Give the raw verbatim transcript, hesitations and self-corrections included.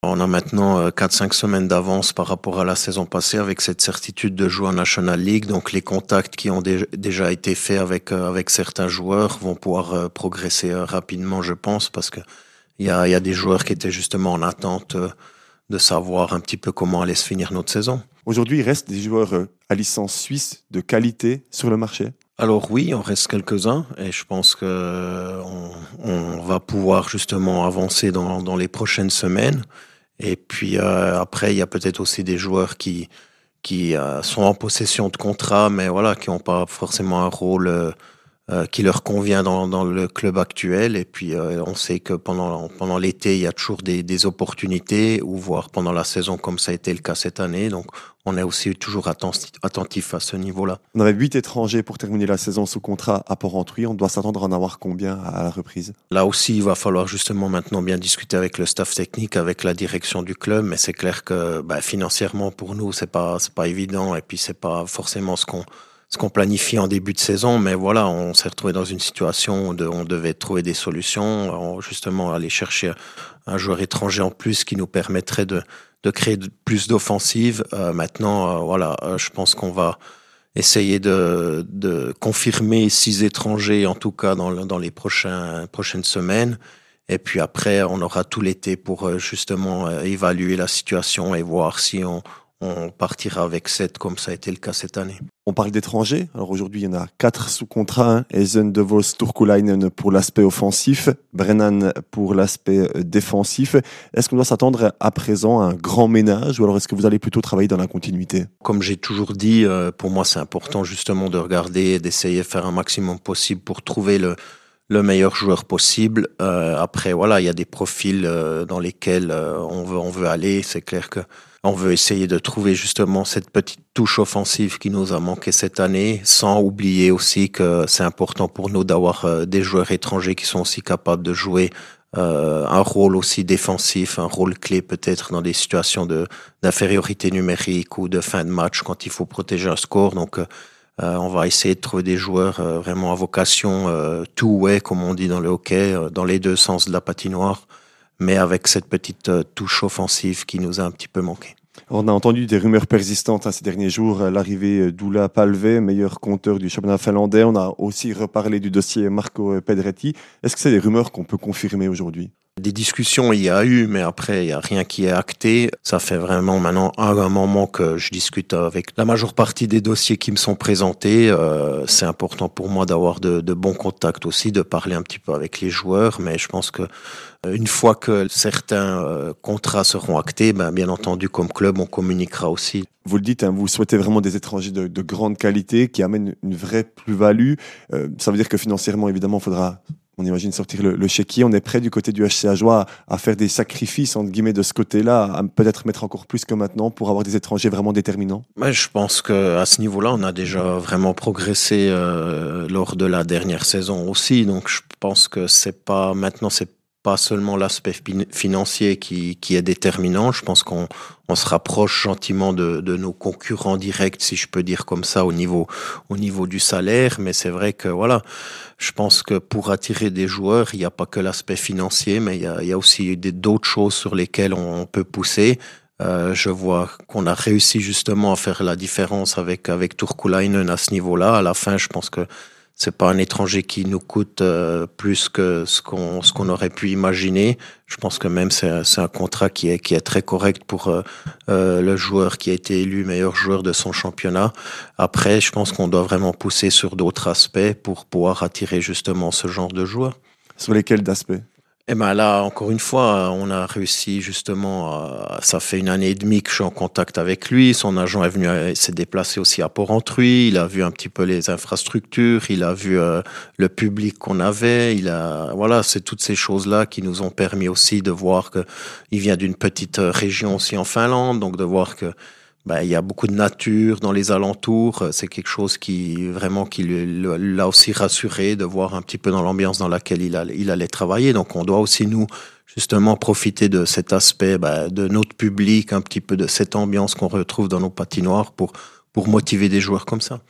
On a maintenant quatre cinq semaines d'avance par rapport à la saison passée avec cette certitude de jouer en National League. Donc les contacts qui ont dé- déjà été faits avec, euh, avec certains joueurs vont pouvoir euh, progresser euh, rapidement, je pense, parce que il y a, il y a des joueurs qui étaient justement en attente euh, de savoir un petit peu comment allait se finir notre saison. Aujourd'hui, il reste des joueurs euh, à licence suisse de qualité sur le marché. Alors oui, on reste quelques-uns et je pense que euh, on, on va pouvoir justement avancer dans, dans les prochaines semaines. Et puis euh, après, il y a peut-être aussi des joueurs qui qui euh, sont en possession de contrats, mais voilà, qui n'ont pas forcément un rôle euh, euh, qui leur convient dans, dans le club actuel. Et puis euh, on sait que pendant pendant l'été, il y a toujours des, des opportunités, ou voire pendant la saison, comme ça a été le cas cette année. Donc on est aussi toujours attentif, attentif à ce niveau-là. On avait huit étrangers pour terminer la saison sous contrat à Port-Rentruy. On doit s'attendre à en avoir combien à la reprise? Là aussi, il va falloir justement maintenant bien discuter avec le staff technique, avec la direction du club. Mais c'est clair que bah, financièrement, pour nous, c'est pas c'est pas évident. Et puis c'est pas forcément ce qu'on ce qu'on planifie en début de saison. Mais voilà, on s'est retrouvé dans une situation où de- on devait trouver des solutions, on- justement aller chercher un joueur étranger en plus qui nous permettrait de de créer de- plus d'offensives. Euh, maintenant, euh, voilà, euh, je pense qu'on va essayer de, de confirmer six étrangers, en tout cas dans, le- dans les prochains, prochaines semaines. Et puis après, on aura tout l'été pour euh, justement euh, évaluer la situation et voir si on, on partira avec sept comme ça a été le cas cette année. On parle d'étrangers. Alors aujourd'hui, il y en a quatre sous contrat. Hein. Eisen, De Vos, Turkulainen pour l'aspect offensif, Brennan pour l'aspect euh, défensif. Est-ce qu'on doit s'attendre à présent à un grand ménage ou alors est-ce que vous allez plutôt travailler dans la continuité? Comme j'ai toujours dit, euh, pour moi, c'est important justement de regarder et d'essayer de faire un maximum possible pour trouver le, le meilleur joueur possible. Euh, après, voilà, il y a des profils euh, dans lesquels euh, on veut, on veut aller. C'est clair que on veut essayer de trouver justement cette petite touche offensive qui nous a manqué cette année, sans oublier aussi que c'est important pour nous d'avoir euh, des joueurs étrangers qui sont aussi capables de jouer euh, un rôle aussi défensif, un rôle clé peut-être dans des situations de d'infériorité numérique ou de fin de match quand il faut protéger un score. Donc euh, euh, on va essayer de trouver des joueurs euh, vraiment à vocation euh, two-way, comme on dit dans le hockey, euh, dans les deux sens de la patinoire, mais avec cette petite euh, touche offensive qui nous a un petit peu manqué. On a entendu des rumeurs persistantes hein, ces derniers jours, euh, l'arrivée d'Oula Palve, meilleur compteur du championnat finlandais. On a aussi reparlé du dossier Marco Pedretti. Est-ce que c'est des rumeurs qu'on peut confirmer aujourd'hui? Des discussions, il y a eu, mais après, il n'y a rien qui est acté. Ça fait vraiment maintenant un, un moment que je discute avec la majeure partie des dossiers qui me sont présentés. Euh, c'est important pour moi d'avoir de, de bons contacts aussi, de parler un petit peu avec les joueurs, mais je pense que euh, une fois que certains euh, contrats seront actés, ben, bien entendu, comme club, on communiquera aussi. Vous le dites, hein, vous souhaitez vraiment des étrangers de, de grande qualité qui amènent une vraie plus-value. Euh, ça veut dire que financièrement, évidemment, il faudra, on imagine, sortir le, le chéquier. On est prêt du côté du H C Ajoie à, à faire des sacrifices, entre guillemets, de ce côté-là, à peut-être mettre encore plus que maintenant pour avoir des étrangers vraiment déterminants. Ouais, je pense que à ce niveau-là, on a déjà vraiment progressé euh, lors de la dernière saison aussi. Donc, je pense que c'est pas maintenant, c'est pas seulement l'aspect fin- financier qui, qui est déterminant. Je pense qu'on on se rapproche gentiment de, de nos concurrents directs, si je peux dire comme ça, au niveau au niveau du salaire. Mais c'est vrai que voilà, je pense que pour attirer des joueurs, il n'y a pas que l'aspect financier, mais il y a, il y a aussi des- d'autres choses sur lesquelles on peut pousser. Euh, je vois qu'on a réussi justement à faire la différence avec avec Turkulainen à ce niveau-là. À la fin, je pense que c'est pas un étranger qui nous coûte euh, plus que ce qu'on ce qu'on aurait pu imaginer. Je pense que même c'est c'est un contrat qui est qui est très correct pour euh, euh, le joueur qui a été élu meilleur joueur de son championnat. Après, je pense qu'on doit vraiment pousser sur d'autres aspects pour pouvoir attirer justement ce genre de joueurs. Sur lesquels d'aspects? Et ben là, encore une fois, on a réussi justement. À- ça fait une année et demie que je suis en contact avec lui. Son agent est venu, euh, s'est déplacé aussi à Port-Rentruy. Il a vu un petit peu les infrastructures. Il a vu euh, le public qu'on avait. Il a, voilà, c'est toutes ces choses-là qui nous ont permis aussi de voir que il vient d'une petite euh, région aussi en Finlande, donc de voir que ben, il y a beaucoup de nature dans les alentours. C'est quelque chose qui vraiment qui lui- l'a aussi rassuré de voir un petit peu dans l'ambiance dans laquelle il allait, il allait travailler. Donc on doit aussi nous justement profiter de cet aspect ben, de notre public, un petit peu de cette ambiance qu'on retrouve dans nos patinoires pour pour motiver des joueurs comme ça.